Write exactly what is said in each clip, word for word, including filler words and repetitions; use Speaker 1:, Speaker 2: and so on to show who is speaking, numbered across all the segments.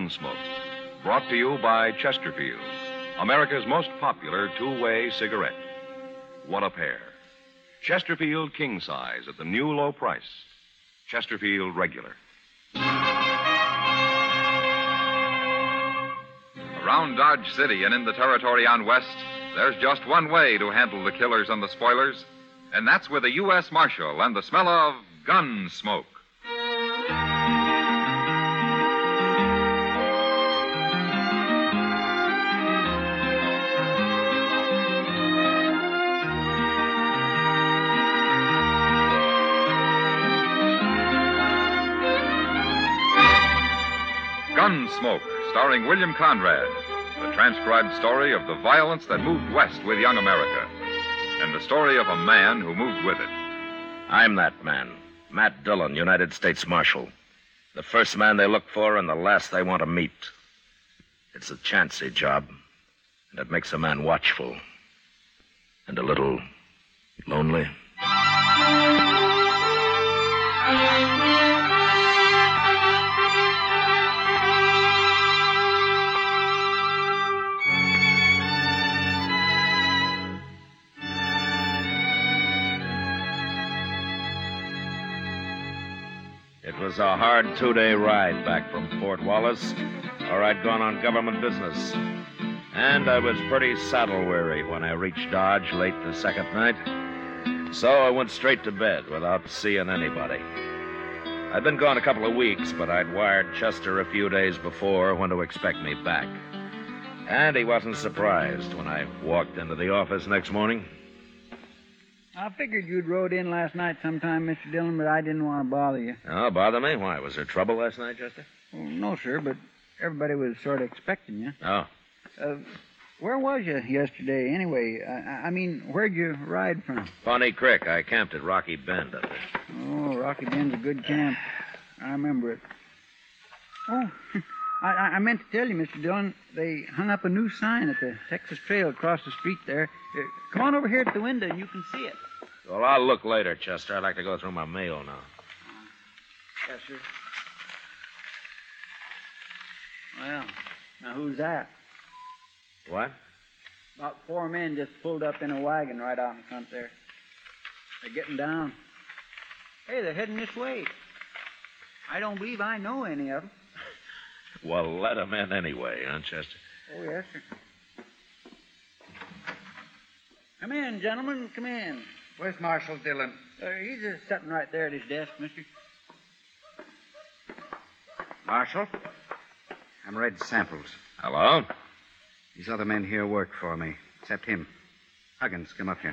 Speaker 1: Gunsmoke, brought to you by Chesterfield, America's most popular two-way cigarette. What a pair. Chesterfield King Size at the new low price. Chesterfield Regular.
Speaker 2: Around Dodge City and in the territory on West, there's just one way to handle the killers and the spoilers, and that's with a U S Marshal and the smell of gun smoke. Gunsmoke, starring William Conrad, the transcribed story of the violence that moved west with young America, and the story of a man who moved with it.
Speaker 3: I'm that man, Matt Dillon, United States Marshal. The first man they look for and the last they want to meet. It's a chancy job, and it makes a man watchful and a little lonely. It was a hard two-day ride back from Fort Wallace, or I'd gone on government business. And I was pretty saddle-weary when I reached Dodge late the second night. So I went straight to bed without seeing anybody. I'd been gone a couple of weeks, but I'd wired Chester a few days before when to expect me back. And he wasn't surprised when I walked into the office next morning.
Speaker 4: I figured you'd rode in last night sometime, Mister Dillon, but I didn't want to bother you.
Speaker 3: Oh, bother me? Why? Was there trouble last night, Chester?
Speaker 4: Well, no, sir, but everybody was sort of expecting you.
Speaker 3: Oh.
Speaker 4: Uh, where was you yesterday, anyway? I, I mean, where'd you ride from?
Speaker 3: Pawnee Creek. I camped at Rocky Bend up there.
Speaker 4: Oh, Rocky Bend's a good camp. I remember it. Oh, I, I meant to tell you, Mister Dillon, they hung up a new sign at the Texas Trail across the street there. Uh, come on over here at the window and you can see it.
Speaker 3: Well, I'll look later, Chester. I'd like to go through my mail now.
Speaker 4: Yes, sir. Well, now who's that?
Speaker 3: What?
Speaker 4: About four men just pulled up in a wagon right out in front there. They're getting down. Hey, they're heading this way. I don't believe I know any of them.
Speaker 3: Well, let them in anyway, huh, Chester?
Speaker 4: Oh, yes, sir. Come in, gentlemen, come in.
Speaker 5: Where's Marshal Dillon?
Speaker 4: Uh, he's just sitting right there at his desk, mister.
Speaker 5: Marshal? I'm Red Samples.
Speaker 3: Hello?
Speaker 5: These other men here work for me, except him. Huggins, come up here.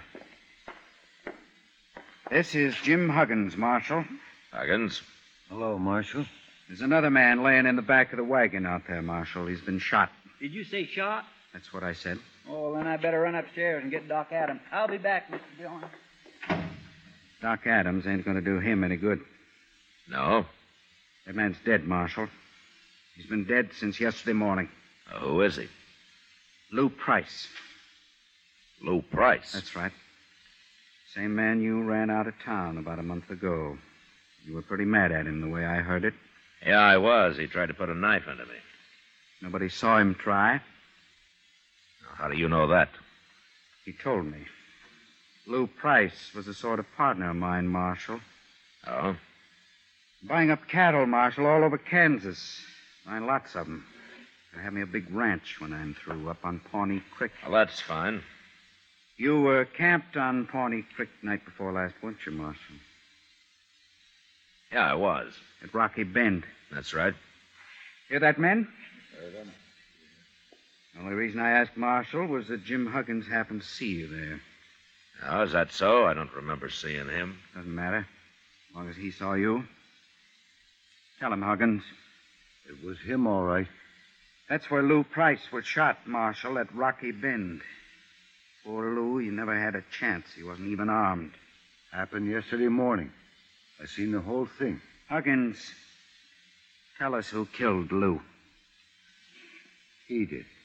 Speaker 5: This is Jim Huggins, Marshal.
Speaker 3: Huggins?
Speaker 6: Hello, Marshal.
Speaker 5: There's another man laying in the back of the wagon out there, Marshal. He's been shot.
Speaker 4: Did you say shot?
Speaker 5: That's what I said.
Speaker 4: Oh, well, then I better run upstairs and get Doc Adams. I'll be back, Mister Dillon.
Speaker 5: Doc Adams ain't going to do him any good.
Speaker 3: No?
Speaker 5: That man's dead, Marshal. He's been dead since yesterday morning.
Speaker 3: Uh, who is he?
Speaker 5: Lou Price.
Speaker 3: Lou Price?
Speaker 5: That's right. Same man you ran out of town about a month ago. You were pretty mad at him, the way I heard it.
Speaker 3: Yeah, I was. He tried to put a knife into me.
Speaker 5: Nobody saw him try.
Speaker 3: How do you know that?
Speaker 5: He told me. Lou Price was a sort of partner of mine, Marshal.
Speaker 3: Oh?
Speaker 5: Buying up cattle, Marshal, all over Kansas. Buying lots of them. Gonna have me a big ranch when I'm through, up on Pawnee Creek.
Speaker 3: Well, that's fine.
Speaker 5: You were camped on Pawnee Creek night before last, weren't you, Marshal?
Speaker 3: Yeah, I was.
Speaker 5: At Rocky Bend.
Speaker 3: That's right.
Speaker 5: Hear that, men? The only reason I asked Marshal was that Jim Huggins happened to see you there.
Speaker 3: Oh, is that so? I don't remember seeing him.
Speaker 5: Doesn't matter. As long as he saw you. Tell him, Huggins.
Speaker 6: It was him, all right.
Speaker 5: That's where Lou Price was shot, Marshal, at Rocky Bend. Poor Lou, he never had a chance. He wasn't even armed.
Speaker 6: Happened yesterday morning. I seen the whole thing.
Speaker 5: Huggins, tell us who killed Lou.
Speaker 6: He did.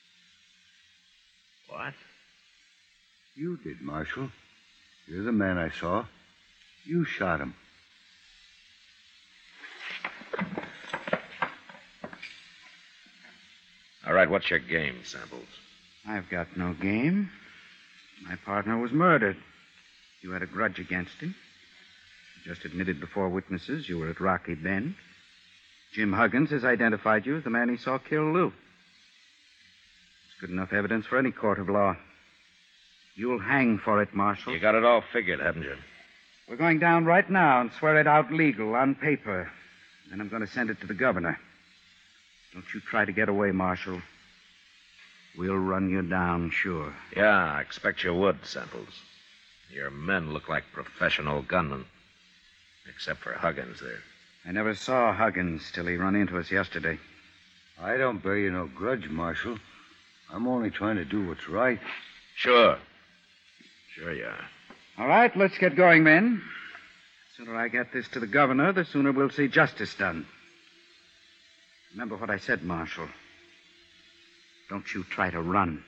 Speaker 3: What?
Speaker 6: You did, Marshal. You're the man I saw. You shot him.
Speaker 3: right, what's your game, Samples?
Speaker 5: I've got no game. My partner was murdered. You had a grudge against him. You just admitted before witnesses you were at Rocky Bend. Jim Huggins has identified you as the man he saw kill Lou. It's good enough evidence for any court of law. You'll hang for it, Marshal.
Speaker 3: You got it all figured, haven't you?
Speaker 5: We're going down right now and swear it out legal on paper. Then I'm going to send it to the governor. Don't you try to get away, Marshal. We'll run you down, sure.
Speaker 3: Yeah, I expect you would, Samples. Your men look like professional gunmen. Except for Huggins there.
Speaker 5: I never saw Huggins till he run into us yesterday.
Speaker 6: I don't bear you no grudge, Marshal. I'm only trying to do what's right.
Speaker 3: Sure. Sure you are.
Speaker 5: All right, let's get going, men. The sooner I get this to the governor, the sooner we'll see justice done. Remember what I said, Marshal. Don't you try to run.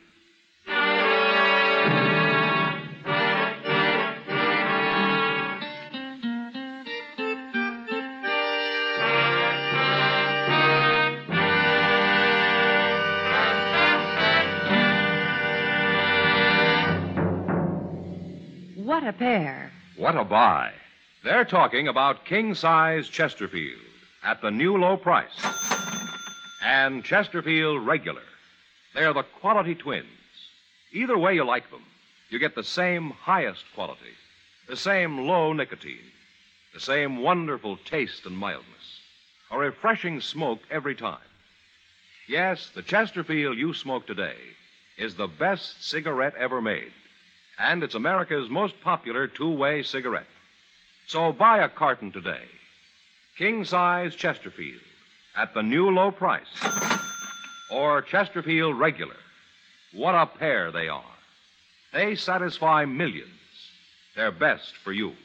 Speaker 7: What a pair.
Speaker 1: What a buy. They're talking about king-size Chesterfield at the new low price. And Chesterfield Regular. They're the quality twins. Either way you like them, you get the same highest quality, the same low nicotine, the same wonderful taste and mildness, a refreshing smoke every time. Yes, the Chesterfield you smoke today is the best cigarette ever made. And it's America's most popular two-way cigarette. So buy a carton today. King-size Chesterfield at the new low price. Or Chesterfield Regular. What a pair they are. They satisfy millions. They're best for you.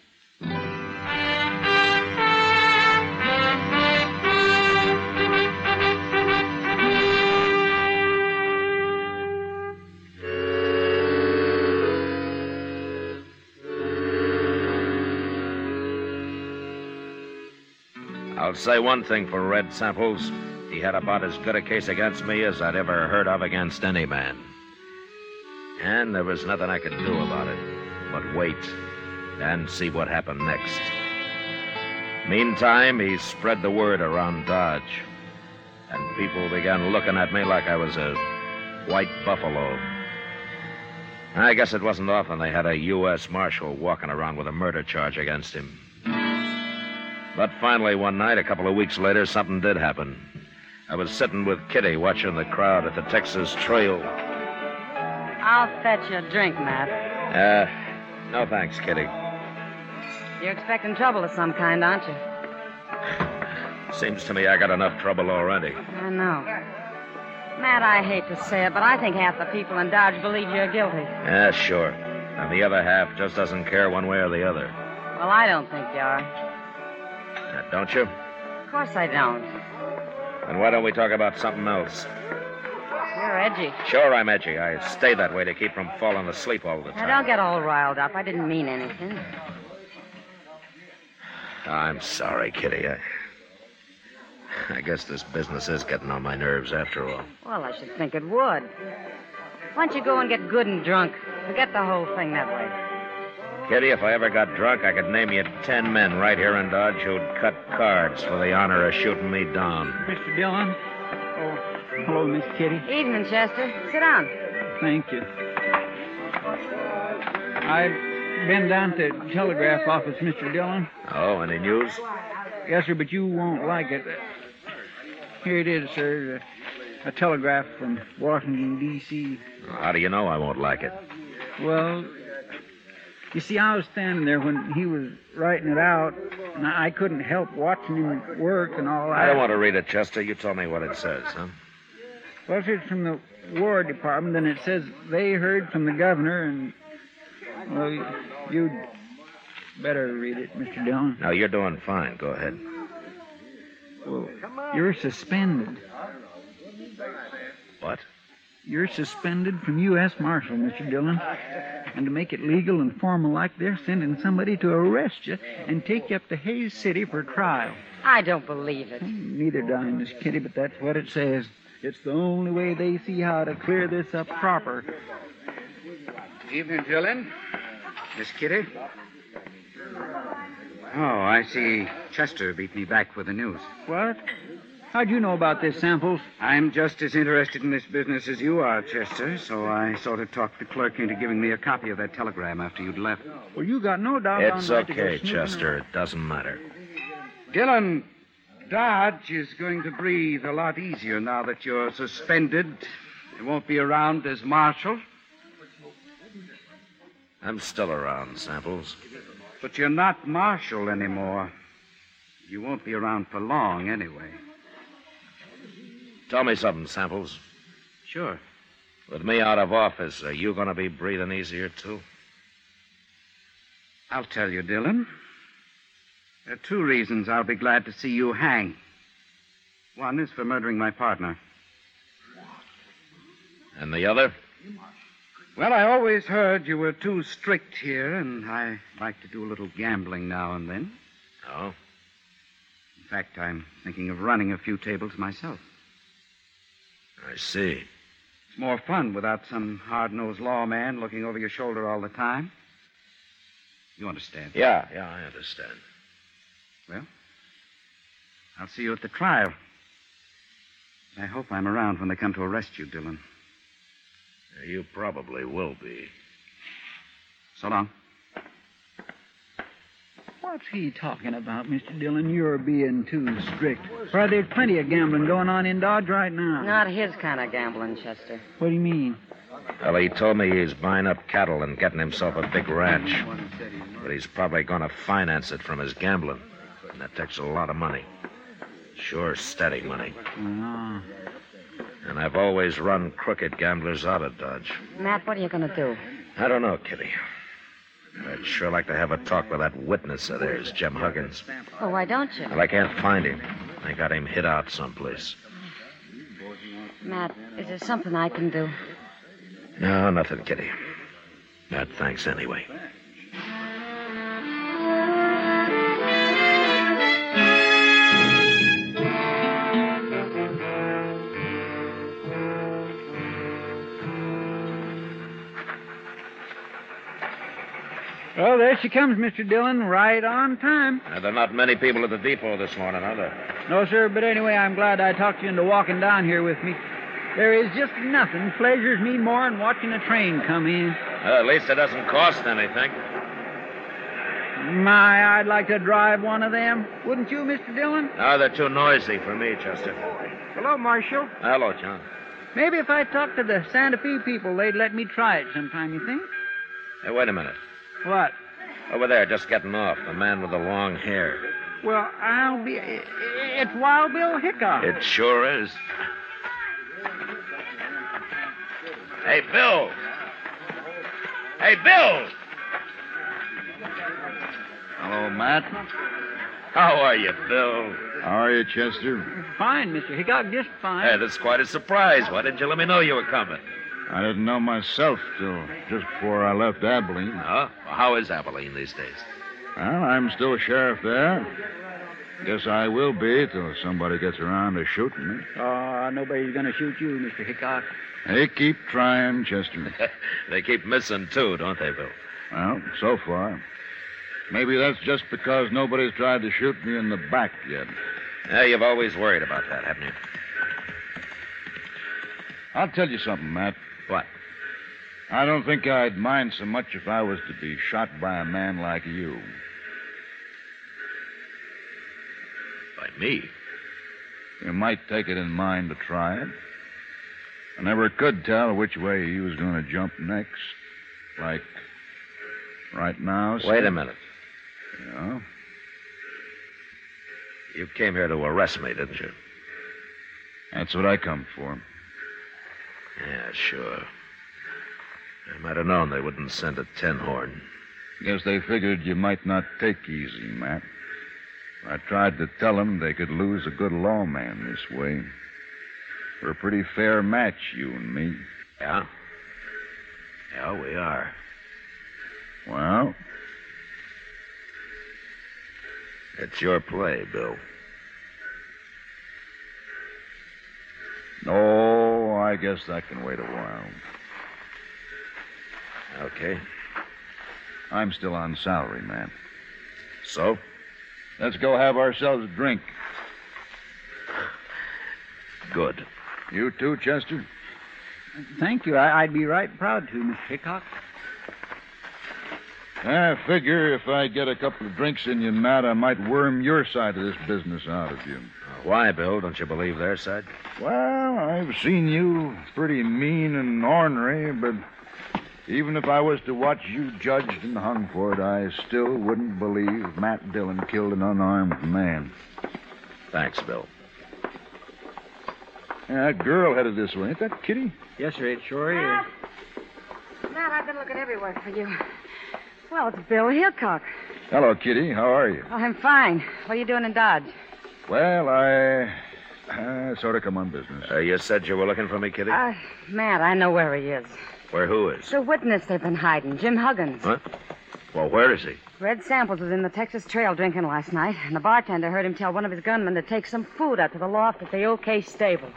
Speaker 3: I'll say one thing for Red Samples. He had about as good a case against me as I'd ever heard of against any man. And there was nothing I could do about it but wait and see what happened next. Meantime, he spread the word around Dodge, and people began looking at me like I was a white buffalo. I guess it wasn't often they had a U S Marshal walking around with a murder charge against him. But finally, one night, a couple of weeks later, something did happen. I was sitting with Kitty watching the crowd at the Texas Trail.
Speaker 7: I'll fetch you a drink, Matt.
Speaker 3: Uh, no thanks, Kitty.
Speaker 7: You're expecting trouble of some kind, aren't you?
Speaker 3: Seems to me I got enough trouble already.
Speaker 7: I know. Matt, I hate to say it, but I think half the people in Dodge believe you're guilty.
Speaker 3: Yeah, sure. And the other half just doesn't care one way or the other.
Speaker 7: Well, I don't think you are.
Speaker 3: Uh, don't you?
Speaker 7: Of course I don't.
Speaker 3: Then why don't we talk about something else?
Speaker 7: You're edgy.
Speaker 3: Sure, I'm edgy. I stay that way to keep from falling asleep all the time.
Speaker 7: Now, don't get all riled up. I didn't mean anything.
Speaker 3: I'm sorry, Kitty. I, I guess this business is getting on my nerves after all.
Speaker 7: Well, I should think it would. Why don't you go and get good and drunk? Forget the whole thing that way.
Speaker 3: Kitty, if I ever got drunk, I could name you ten men right here in Dodge who'd cut cards for the honor of shooting me down.
Speaker 4: Mister Dillon? Oh, hello, Miss Kitty.
Speaker 7: Evening, Chester. Sit down.
Speaker 4: Thank you. I've been down to the telegraph office, Mister Dillon.
Speaker 3: Oh, any news?
Speaker 4: Yes, sir, but you won't like it. Here it is, sir. A telegraph from Washington, D C
Speaker 3: How do you know I won't like it?
Speaker 4: Well, you see, I was standing there when he was writing it out, and I couldn't help watching him work and all that.
Speaker 3: I don't want to read it, Chester. You tell me what it says, huh?
Speaker 4: Well, it's from the War Department, and it says they heard from the governor, and, well, you'd better read it, Mister Dillon.
Speaker 3: No, you're doing fine. Go ahead.
Speaker 4: Well, you're suspended.
Speaker 3: What?
Speaker 4: You're suspended from U S Marshal, Mister Dillon. And to make it legal and formal like, they're sending somebody to arrest you and take you up to Hayes City for trial.
Speaker 7: I don't believe it.
Speaker 4: Neither do I, Miss Kitty, but that's what it says. It's the only way they see how to clear this up proper.
Speaker 5: Evening, Dillon. Miss Kitty? Oh, I see Chester beat me back with the news.
Speaker 4: What? How'd you know about this, Samples?
Speaker 5: I'm just as interested in this business as you are, Chester, so I sort of talked the clerk into giving me a copy of that telegram after you'd left.
Speaker 4: Well, you got no doubt on
Speaker 3: It's
Speaker 4: right to go
Speaker 3: okay,
Speaker 4: snooping
Speaker 3: Chester.
Speaker 4: around.
Speaker 3: It doesn't matter.
Speaker 5: Dillon, Dodge is going to breathe a lot easier now that you're suspended. You won't be around as marshal.
Speaker 3: I'm still around, Samples.
Speaker 5: But you're not marshal anymore. You won't be around for long, anyway.
Speaker 3: Tell me something, Samples.
Speaker 5: Sure.
Speaker 3: With me out of office, are you going to be breathing easier, too?
Speaker 5: I'll tell you, Dillon. There are two reasons I'll be glad to see you hang. One is for murdering my partner.
Speaker 3: And the other?
Speaker 5: Well, I always heard you were too strict here, and I like to do a little gambling now and then.
Speaker 3: Oh?
Speaker 5: In fact, I'm thinking of running a few tables myself.
Speaker 3: I see.
Speaker 5: It's more fun without some hard-nosed lawman looking over your shoulder all the time. You understand?
Speaker 3: Yeah, yeah, I understand.
Speaker 5: Well, I'll see you at the trial. I hope I'm around when they come to arrest you, Dillon.
Speaker 3: You probably will be.
Speaker 5: So long.
Speaker 4: What's he talking about, Mister Dillon? You're being too strict. Why, there's plenty of gambling going on in Dodge right now.
Speaker 7: Not his kind of gambling, Chester.
Speaker 4: What do you mean?
Speaker 3: Well, he told me he's buying up cattle and getting himself a big ranch. But he's probably going to finance it from his gambling. And that takes a lot of money. Sure, steady money.
Speaker 4: Oh.
Speaker 3: And I've always run crooked gamblers out of Dodge.
Speaker 7: Matt, what are you going to do?
Speaker 3: I don't know, Kitty. I'd sure like to have a talk with that witness of theirs, Jim Huggins.
Speaker 7: Well, why don't you?
Speaker 3: Well, I can't find him. I got him hid out someplace.
Speaker 7: Matt, is there something I can do?
Speaker 3: No, nothing, Kitty. Not thanks anyway.
Speaker 4: Well, there she comes, Mister Dillon, right on time.
Speaker 3: Now, there are not many people at the depot this morning, are there?
Speaker 4: No, sir, but anyway, I'm glad I talked you into walking down here with me. There is just nothing pleasures me more than watching a train come in.
Speaker 3: Well, at least it doesn't cost anything.
Speaker 4: My, I'd like to drive one of them. Wouldn't you, Mister Dillon?
Speaker 3: No, they're too noisy for me, Chester.
Speaker 4: Hello, Marshal.
Speaker 3: Hello, John.
Speaker 4: Maybe if I talked to the Santa Fe people, they'd let me try it sometime, you think?
Speaker 3: Hey, wait a minute.
Speaker 4: What?
Speaker 3: Over there, just getting off, the man with the long hair.
Speaker 4: Well, I'll be... It's Wild Bill Hickok.
Speaker 3: It sure is. Hey, Bill! Hey, Bill!
Speaker 6: Hello, Matt.
Speaker 3: How are you, Bill?
Speaker 6: How are you, Chester?
Speaker 4: Fine, Mister Hickok, just fine.
Speaker 3: Hey, that's quite a surprise. Why didn't you let me know you were coming?
Speaker 6: I didn't know myself till just before I left Abilene.
Speaker 3: Huh? Well, how is Abilene these days?
Speaker 6: Well, I'm still sheriff there. Guess I will be till somebody gets around to shooting me.
Speaker 4: Oh, nobody's going to shoot you, Mister Hickok.
Speaker 6: They keep trying, Chester.
Speaker 3: They keep missing, too, don't they, Bill?
Speaker 6: Well, so far. Maybe that's just because nobody's tried to shoot me in the back yet.
Speaker 3: Yeah, you've always worried about that, haven't you?
Speaker 6: I'll tell you something, Matt.
Speaker 3: What?
Speaker 6: I don't think I'd mind so much if I was to be shot by a man like you.
Speaker 3: By me?
Speaker 6: You might take it in mind to try it. I never could tell which way he was going to jump next. Like right now.
Speaker 3: Wait a minute.
Speaker 6: Yeah?
Speaker 3: You came here to arrest me, didn't you?
Speaker 6: That's what I come for.
Speaker 3: Yeah, sure. I might have known they wouldn't send a tin-horn.
Speaker 6: Guess they figured you might not take easy, Matt. I tried to tell them they could lose a good lawman this way. We're a pretty fair match, you and me.
Speaker 3: Yeah? Yeah, we are.
Speaker 6: Well?
Speaker 3: It's your play, Bill.
Speaker 6: No, guess that can wait a while.
Speaker 3: Okay.
Speaker 6: I'm still on salary, Matt.
Speaker 3: So?
Speaker 6: Let's go have ourselves a drink.
Speaker 3: Good.
Speaker 6: You too, Chester?
Speaker 4: Thank you. I, I'd be right proud to, Mister Hickok.
Speaker 6: I figure if I get a couple of drinks in you, Matt, I might worm your side of this business out of you.
Speaker 3: Uh, why, Bill? Don't you believe their side?
Speaker 6: Well, I've seen you pretty mean and ornery, but even if I was to watch you judged and hung for it, I still wouldn't believe Matt Dillon killed an unarmed man.
Speaker 3: Thanks, Bill.
Speaker 6: Yeah, that girl headed this way. Ain't that Kitty?
Speaker 4: Yes, sir. It sure is.
Speaker 7: Matt, Matt, I've been looking everywhere for you. Well, it's Bill Hickok.
Speaker 6: Hello, Kitty. How are you?
Speaker 7: Oh, I'm fine. What are you doing in Dodge?
Speaker 6: Well, I... I sort of come on business.
Speaker 3: Uh, you said you were looking for me, Kitty?
Speaker 7: Uh, Matt, I know where he is.
Speaker 3: Where who is?
Speaker 7: The witness they've been hiding, Jim Huggins.
Speaker 3: Huh? Well, where is he?
Speaker 7: Red Samples was in the Texas Trail drinking last night, and the bartender heard him tell one of his gunmen to take some food out to the loft at the OK stable.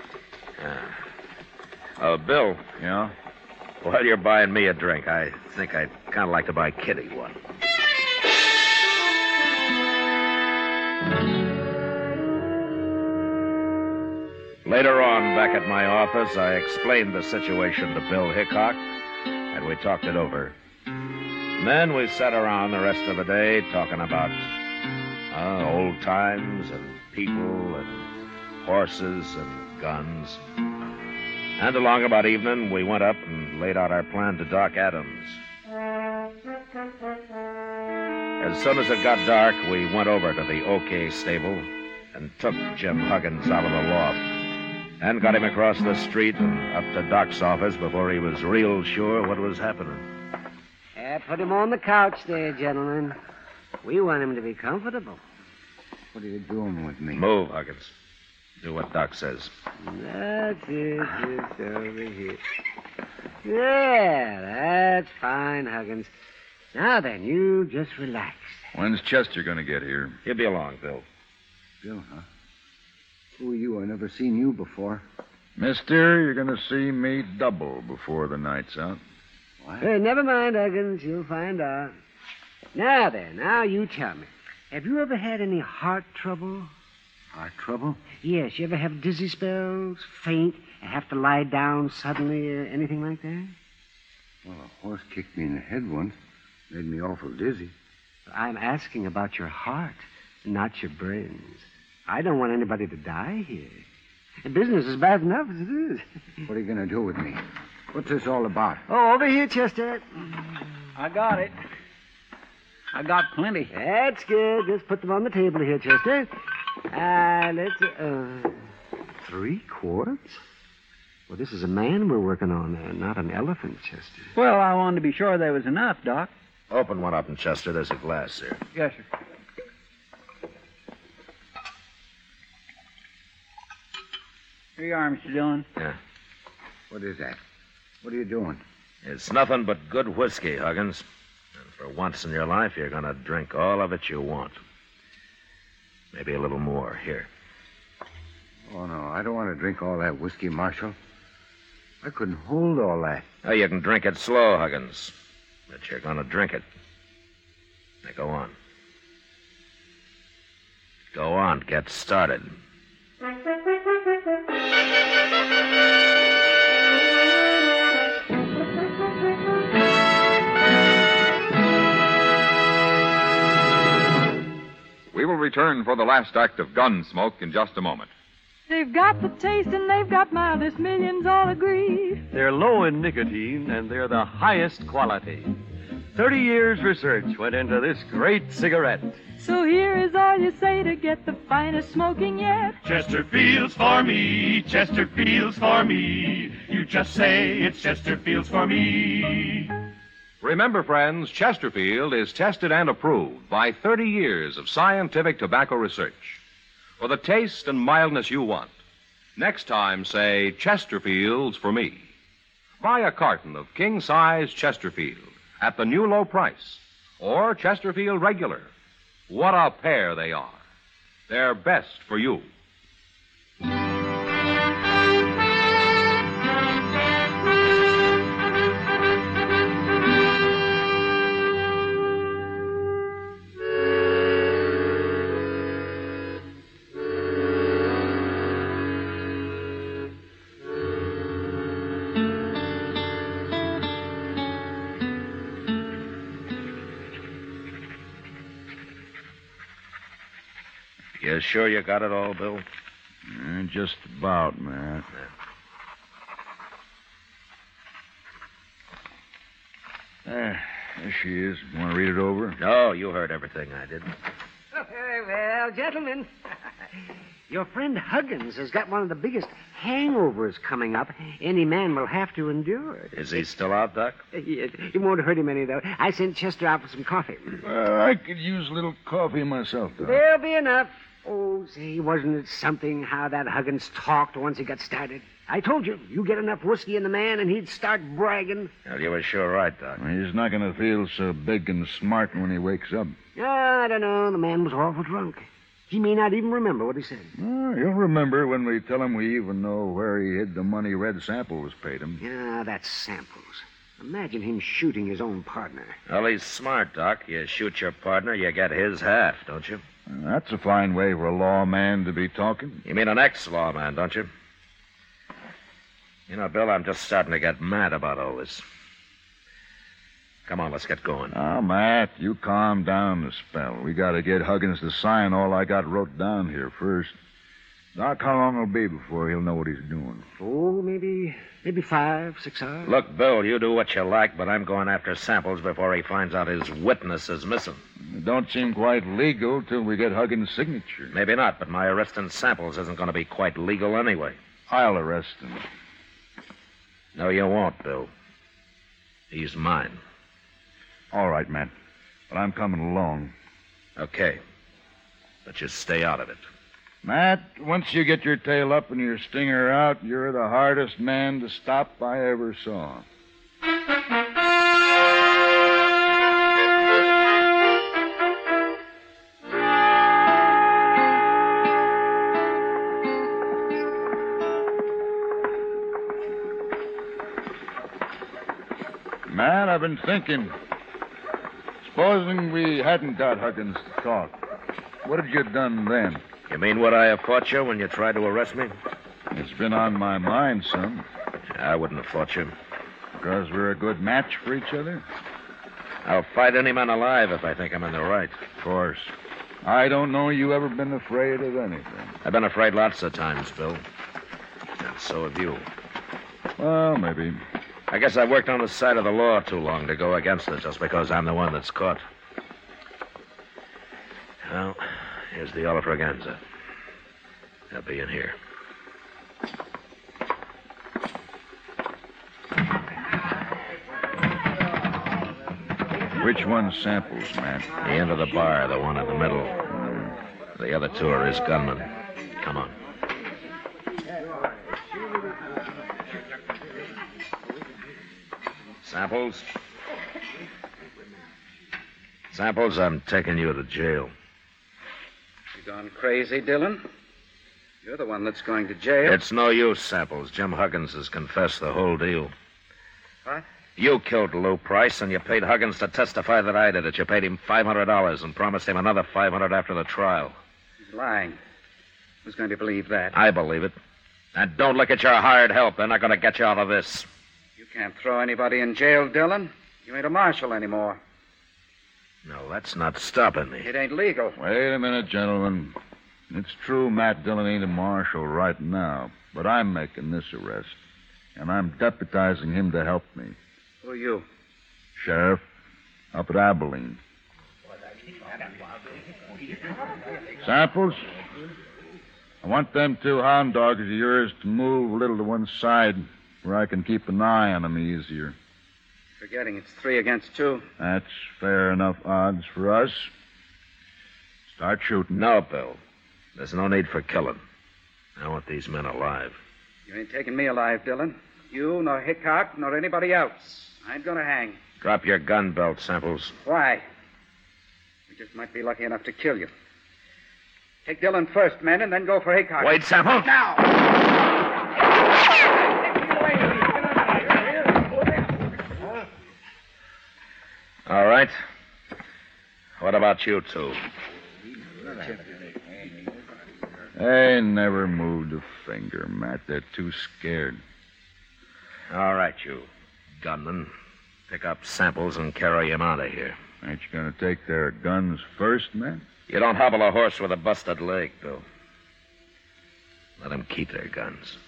Speaker 3: Uh, uh, Bill,
Speaker 6: Yeah?
Speaker 3: while you're buying me a drink, I think I'd kind of like to buy Kitty one. Later on, back at my office, I explained the situation to Bill Hickok, and we talked it over. And then we sat around the rest of the day talking about uh, old times and people and horses and guns. And along about evening, we went up and laid out our plan to Doc Adams. As soon as it got dark, we went over to the OK stable and took Jim Huggins out of the loft and got him across the street and up to Doc's office before he was real sure what was happening.
Speaker 8: Yeah, put him on the couch there, gentlemen. We want him to be comfortable.
Speaker 5: What are you doing with me?
Speaker 3: Move, Huggins. Do what Doc says.
Speaker 8: That's it. Just over here. Yeah, that's fine, Huggins. Now then, you just relax.
Speaker 6: When's Chester going to get here?
Speaker 3: He'll be along, Bill.
Speaker 5: Bill, huh? Who are you? I've never seen you before.
Speaker 6: Mister, you're going to see me double before the night's out.
Speaker 5: What?
Speaker 8: Hey, never mind, Huggins. You'll find out. Now then, now you tell me. Have you ever had any heart trouble?
Speaker 5: Heart trouble?
Speaker 8: Yes, you ever have dizzy spells, faint, and have to lie down suddenly, or anything like that?
Speaker 5: Well, a horse kicked me in the head once. Made me awful dizzy.
Speaker 8: I'm asking about your heart, not your brains. I don't want anybody to die here. The business is bad enough as it is.
Speaker 5: What are you going to do with me? What's this all about?
Speaker 8: Oh, over here, Chester.
Speaker 4: I got it. I got plenty.
Speaker 8: That's good. Just put them on the table here, Chester. Uh, let's... Uh, three quarts? Well, this is a man we're working on, uh, not an elephant, Chester.
Speaker 4: Well, I wanted to be sure there was enough, Doc.
Speaker 3: Open one up in Chester. There's a glass here.
Speaker 4: Yes, sir. Here you are, Mister Dillon.
Speaker 3: Yeah.
Speaker 5: What is that? What are you doing?
Speaker 3: It's nothing but good whiskey, Huggins. And for once in your life, you're going to drink all of it you want. Maybe a little more. Here.
Speaker 5: Oh, no, I don't want to drink all that whiskey, Marshal. I couldn't hold all that.
Speaker 3: Oh, you can drink it slow, Huggins. But you're going to drink it. Now, go on. Go on. Get started.
Speaker 2: We will return for the last act of Gunsmoke in just a moment.
Speaker 9: They've got the taste and they've got mildness, millions all agree.
Speaker 10: They're low in nicotine and they're the highest quality. Thirty years research went into this great cigarette.
Speaker 9: So here is all you say to get the finest smoking yet.
Speaker 11: Chesterfield's for me, Chesterfield's for me. You just say it's Chesterfield's for me.
Speaker 1: Remember, friends, Chesterfield is tested and approved by thirty years of scientific tobacco research. For the taste and mildness you want, next time say Chesterfield's for me. Buy a carton of king-size Chesterfield at the new low price, or Chesterfield Regular. What a pair they are. They're best for you.
Speaker 3: You sure you got it all, Bill?
Speaker 6: Uh, just about, Matt. There, there she is. Want to read it over?
Speaker 3: No, you heard everything I did.
Speaker 8: Well, gentlemen, your friend Huggins has got one of the biggest hangovers coming up any man will have to endure.
Speaker 3: Is he still out, Doc?
Speaker 8: It, it won't hurt him any, though. I sent Chester out for some coffee.
Speaker 6: Uh, I could use a little coffee myself, Doc.
Speaker 8: There'll be enough. Oh, say, wasn't it something how that Huggins talked once he got started? I told you, you get enough whiskey in the man and he'd start bragging.
Speaker 3: Well, you were sure right, Doc.
Speaker 6: He's not going to feel so big and smart when he wakes up.
Speaker 8: I don't know. The man was awful drunk. He may not even remember what he said.
Speaker 6: Well, he'll remember when we tell him we even know where he hid the money Red Samples paid him.
Speaker 8: Yeah, that's Samples. Imagine him shooting his own partner.
Speaker 3: Well, he's smart, Doc. You shoot your partner, you get his half, don't you?
Speaker 6: That's a fine way for a lawman to be talking.
Speaker 3: You mean an ex-lawman, don't you? You know, Bill, I'm just starting to get mad about all this. Come on, let's get going.
Speaker 6: Now, Matt, you calm down a spell. We got to get Huggins to sign all I got wrote down here first. Doc, how long it'll be before he'll know what he's doing?
Speaker 8: Oh, maybe maybe five, six hours.
Speaker 3: Look, Bill, you do what you like, but I'm going after Samples before he finds out his witness is missing.
Speaker 6: It don't seem quite legal till we get Huggins' signature.
Speaker 3: Maybe not, but my arresting Samples isn't going to be quite legal anyway.
Speaker 6: I'll arrest him.
Speaker 3: No, you won't, Bill. He's mine.
Speaker 6: All right, Matt. But I'm coming along.
Speaker 3: Okay. But just stay out of it.
Speaker 6: Matt, once you get your tail up and your stinger out, you're the hardest man to stop I ever saw. Matt, I've been thinking. Supposing we hadn't got Huggins to talk, what had you done then?
Speaker 3: You mean would I have fought you when you tried to arrest me?
Speaker 6: It's been on my mind, son.
Speaker 3: I wouldn't have fought you.
Speaker 6: Because we're a good match for each other?
Speaker 3: I'll fight any man alive if I think I'm in the right.
Speaker 6: Of course. I don't know you ever been afraid of anything.
Speaker 3: I've been afraid lots of times, Bill. And so have you.
Speaker 6: Well, maybe.
Speaker 3: I guess I worked on the side of the law too long to go against it just because I'm the one that's caught. Well, here's the Olifraganza. They'll be in here.
Speaker 6: Which one's Samples, Matt?
Speaker 3: The end of the bar, the one in the middle. The other two are his gunmen. Come on. Samples? Samples, I'm taking you to jail.
Speaker 5: You gone crazy, Dillon? You're the one that's going to jail.
Speaker 3: It's no use, Samples. Jim Huggins has confessed the whole deal.
Speaker 5: What?
Speaker 3: You killed Lou Price, and you paid Huggins to testify that I did it. You paid him five hundred dollars and promised him another five hundred dollars after the trial.
Speaker 5: He's lying. Who's going to believe that?
Speaker 3: I believe it. And don't look at your hired help. They're not going to get you out of this.
Speaker 5: You can't throw anybody in jail, Dillon. You ain't a marshal anymore.
Speaker 3: No, that's not stopping me.
Speaker 5: It ain't legal.
Speaker 6: Wait a minute, gentlemen. It's true Matt Dillon ain't a marshal right now, but I'm making this arrest, and I'm deputizing him to help me.
Speaker 5: Who are you?
Speaker 6: Sheriff, up at Abilene. Samples, I want them two hound dogs of yours to move a little to one side where I can keep an eye on them easier.
Speaker 5: Forgetting it's three against two.
Speaker 6: That's fair enough odds for us. Start shooting.
Speaker 3: No, Bill. There's no need for killing. I want these men alive.
Speaker 5: You ain't taking me alive, Dillon. You, nor Hickok, nor anybody else. I ain't gonna hang.
Speaker 3: Drop your gun belt, Samples.
Speaker 5: Why? We just might be lucky enough to kill you. Take Dillon first, men, and then go for Hickok.
Speaker 3: Wait, Samples.
Speaker 5: Now!
Speaker 3: All right. What about you two?
Speaker 6: They never moved a finger, Matt. They're too scared.
Speaker 3: All right, you gunman. Pick up Samples and carry him out of here.
Speaker 6: Ain't you going to take their guns first, man?
Speaker 3: You don't hobble a horse with a busted leg, Bill. Let them keep their guns.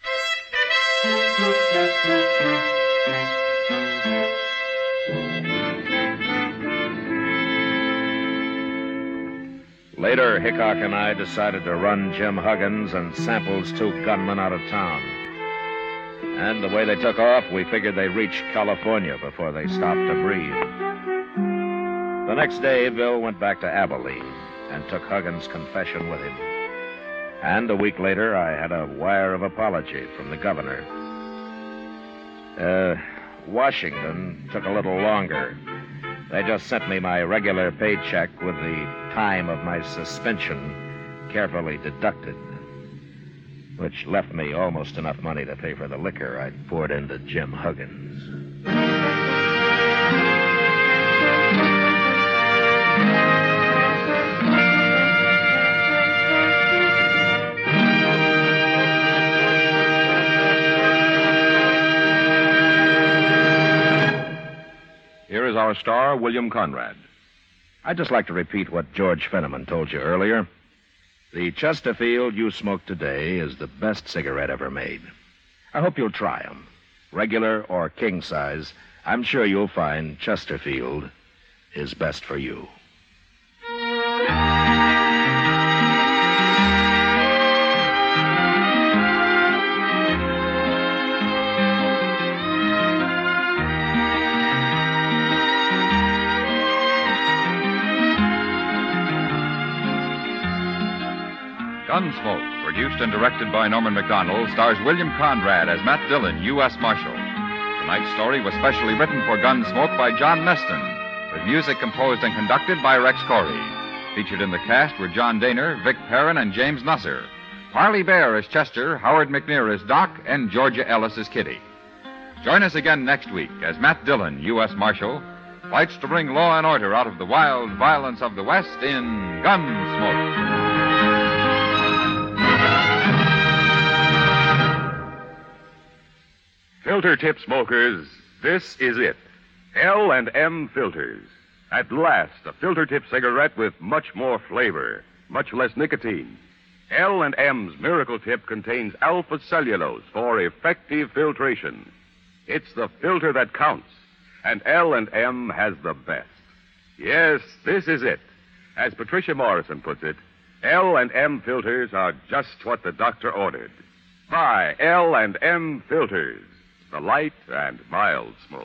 Speaker 3: Later, Hickok and I decided to run Jim Huggins and Sample's two gunmen out of town. And the way they took off, we figured they'd reach California before they stopped to breathe. The next day, Bill went back to Abilene and took Huggins' confession with him. And a week later, I had a wire of apology from the governor. Uh, Washington took a little longer. They just sent me my regular paycheck with the time of my suspension carefully deducted, which left me almost enough money to pay for the liquor I'd poured into Jim Huggins.
Speaker 1: Here is our star, William Conrad.
Speaker 3: I'd just like to repeat what George Fenneman told you earlier. The Chesterfield you smoke today is the best cigarette ever made. I hope you'll try 'em. Regular or king size, I'm sure you'll find Chesterfield is best for you.
Speaker 2: Gunsmoke, produced and directed by Norman Macdonald, stars William Conrad as Matt Dillon, U S Marshal. Tonight's story was specially written for Gunsmoke by John Meston, with music composed and conducted by Rex Corey. Featured in the cast were John Daner, Vic Perrin, and James Nusser. Parley Bear as Chester, Howard McNear as Doc, and Georgia Ellis as Kitty. Join us again next week as Matt Dillon, U S Marshal, fights to bring law and order out of the wild violence of the West in Gunsmoke.
Speaker 12: Filter tip smokers, this is it. L and M Filters. At last, a filter tip cigarette with much more flavor, much less nicotine. L and M's Miracle Tip contains alpha cellulose for effective filtration. It's the filter that counts, and L and M has the best. Yes, this is it. As Patricia Morrison puts it, L and M Filters are just what the doctor ordered. Buy L and M Filters. The light and mild smoke.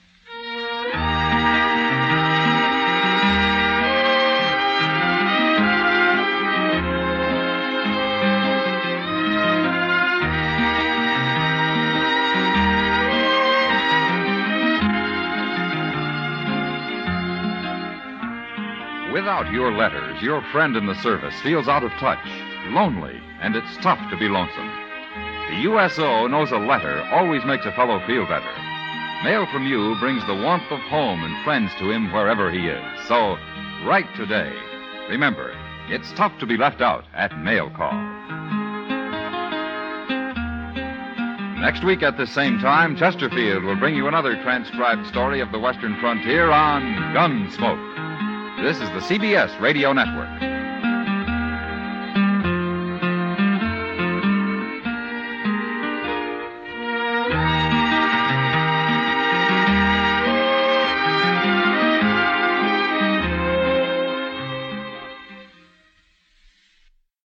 Speaker 2: Without your letters, your friend in the service feels out of touch, lonely, and it's tough to be lonesome. The U S O knows a letter always makes a fellow feel better. Mail from you brings the warmth of home and friends to him wherever he is. So, write today. Remember, it's tough to be left out at mail call. Next week at the same time, Chesterfield will bring you another transcribed story of the Western frontier on Gunsmoke. This is the C B S Radio Network.